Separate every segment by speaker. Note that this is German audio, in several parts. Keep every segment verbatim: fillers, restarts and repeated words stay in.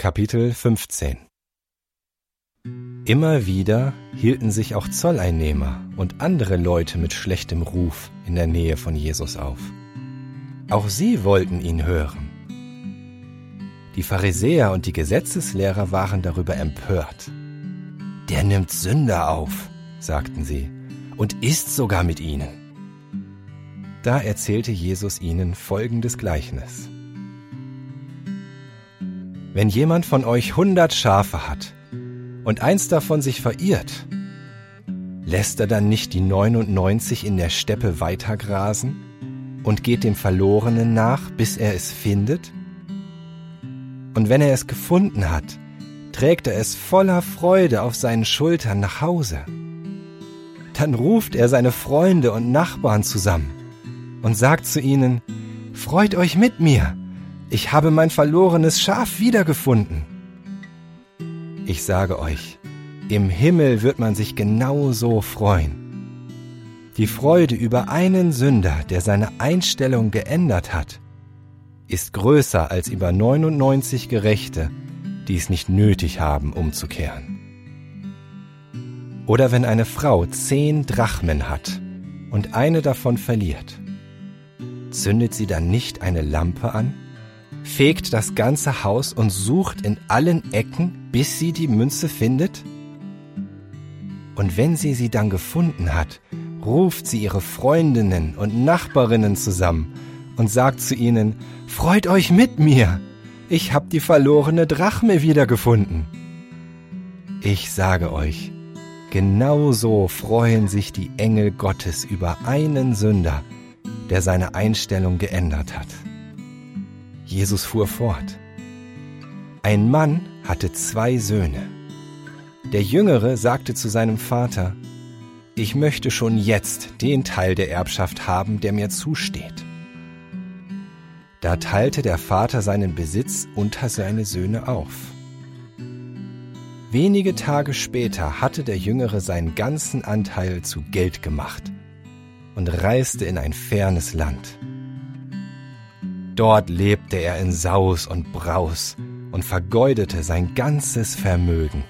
Speaker 1: Kapitel fünfzehn. Immer wieder hielten sich auch Zolleinnehmer und andere Leute mit schlechtem Ruf in der Nähe von Jesus auf. Auch sie wollten ihn hören. Die Pharisäer und die Gesetzeslehrer waren darüber empört. »Der nimmt Sünder auf«, sagten sie, »und isst sogar mit ihnen.« Da erzählte Jesus ihnen folgendes Gleichnis. Wenn jemand von euch hundert Schafe hat und eins davon sich verirrt, lässt er dann nicht die neunundneunzig in der Steppe weitergrasen und geht dem Verlorenen nach, bis er es findet? Und wenn er es gefunden hat, trägt er es voller Freude auf seinen Schultern nach Hause. Dann ruft er seine Freunde und Nachbarn zusammen und sagt zu ihnen, »Freut euch mit mir! Ich habe mein verlorenes Schaf wiedergefunden.« Ich sage euch, im Himmel wird man sich genauso freuen. Die Freude über einen Sünder, der seine Einstellung geändert hat, ist größer als über neunundneunzig Gerechte, die es nicht nötig haben, umzukehren. Oder wenn eine Frau zehn Drachmen hat und eine davon verliert, zündet sie dann nicht eine Lampe an, fegt das ganze Haus und sucht in allen Ecken, bis sie die Münze findet? Und wenn sie sie dann gefunden hat, ruft sie ihre Freundinnen und Nachbarinnen zusammen und sagt zu ihnen, »Freut euch mit mir! Ich hab die verlorene Drachme wiedergefunden!« Ich sage euch, genauso freuen sich die Engel Gottes über einen Sünder, der seine Einstellung geändert hat. Jesus fuhr fort. Ein Mann hatte zwei Söhne. Der Jüngere sagte zu seinem Vater, »Ich möchte schon jetzt den Teil der Erbschaft haben, der mir zusteht.« Da teilte der Vater seinen Besitz unter seine Söhne auf. Wenige Tage später hatte der Jüngere seinen ganzen Anteil zu Geld gemacht und reiste in ein fernes Land. Dort lebte er in Saus und Braus und vergeudete sein ganzes Vermögen.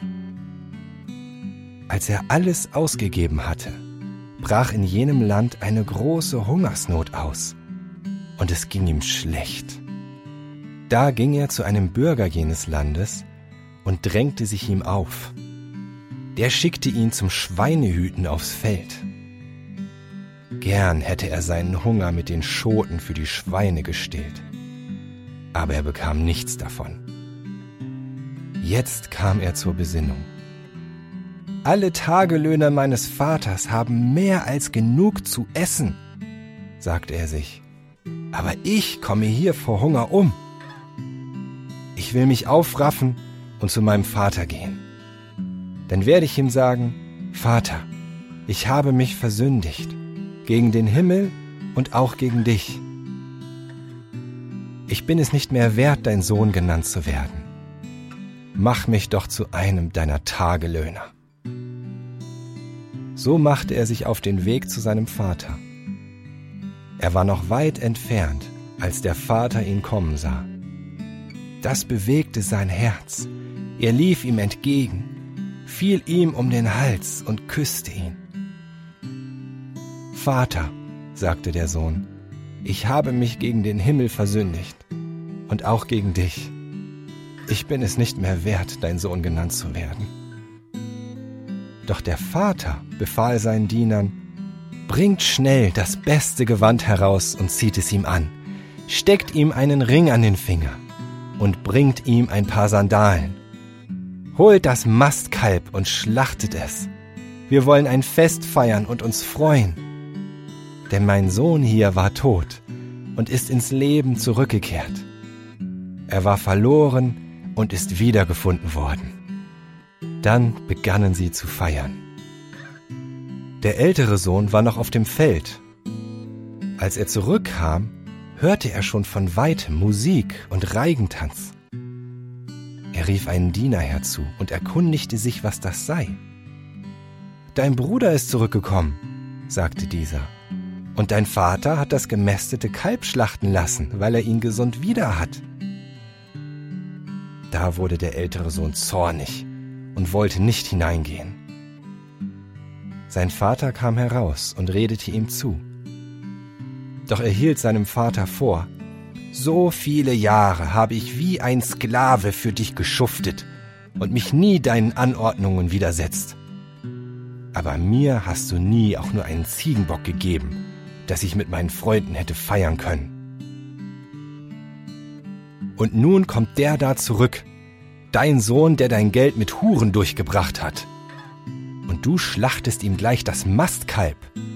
Speaker 1: Als er alles ausgegeben hatte, brach in jenem Land eine große Hungersnot aus, und es ging ihm schlecht. Da ging er zu einem Bürger jenes Landes und drängte sich ihm auf. Der schickte ihn zum Schweinehüten aufs Feld. Gern hätte er seinen Hunger mit den Schoten für die Schweine gestillt, aber er bekam nichts davon. Jetzt kam er zur Besinnung. »Alle Tagelöhner meines Vaters haben mehr als genug zu essen«, sagte er sich, »aber ich komme hier vor Hunger um. Ich will mich aufraffen und zu meinem Vater gehen. Dann werde ich ihm sagen, »Vater, ich habe mich versündigt gegen den Himmel und auch gegen dich. Ich bin es nicht mehr wert, dein Sohn genannt zu werden. Mach mich doch zu einem deiner Tagelöhner.« So machte er sich auf den Weg zu seinem Vater. Er war noch weit entfernt, als der Vater ihn kommen sah. Das bewegte sein Herz. Er lief ihm entgegen, fiel ihm um den Hals und küsste ihn. »Vater«, sagte der Sohn, »ich habe mich gegen den Himmel versündigt und auch gegen dich. Ich bin es nicht mehr wert, dein Sohn genannt zu werden.« Doch der Vater befahl seinen Dienern, »Bringt schnell das beste Gewand heraus und zieht es ihm an, steckt ihm einen Ring an den Finger und bringt ihm ein paar Sandalen. Holt das Mastkalb und schlachtet es. Wir wollen ein Fest feiern und uns freuen. Denn mein Sohn hier war tot und ist ins Leben zurückgekehrt. Er war verloren und ist wiedergefunden worden.« Dann begannen sie zu feiern. Der ältere Sohn war noch auf dem Feld. Als er zurückkam, hörte er schon von weitem Musik und Reigentanz. Er rief einen Diener herzu und erkundigte sich, was das sei. »Dein Bruder ist zurückgekommen«, sagte dieser, »und dein Vater hat das gemästete Kalb schlachten lassen, weil er ihn gesund wieder hat.« Da wurde der ältere Sohn zornig und wollte nicht hineingehen. Sein Vater kam heraus und redete ihm zu. Doch er hielt seinem Vater vor: »So viele Jahre habe ich wie ein Sklave für dich geschuftet und mich nie deinen Anordnungen widersetzt. Aber mir hast du nie auch nur einen Ziegenbock gegeben, dass ich mit meinen Freunden hätte feiern können. Und nun kommt der da zurück, dein Sohn, der dein Geld mit Huren durchgebracht hat. Und du schlachtest ihm gleich das Mastkalb.«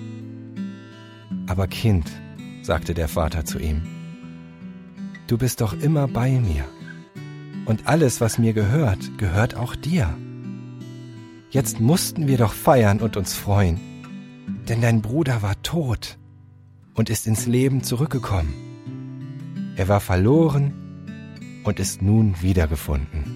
Speaker 1: »Aber Kind«, sagte der Vater zu ihm, »du bist doch immer bei mir. Und alles, was mir gehört, gehört auch dir. Jetzt mussten wir doch feiern und uns freuen, denn dein Bruder war tot und ist ins Leben zurückgekommen. Er war verloren und ist nun wiedergefunden.«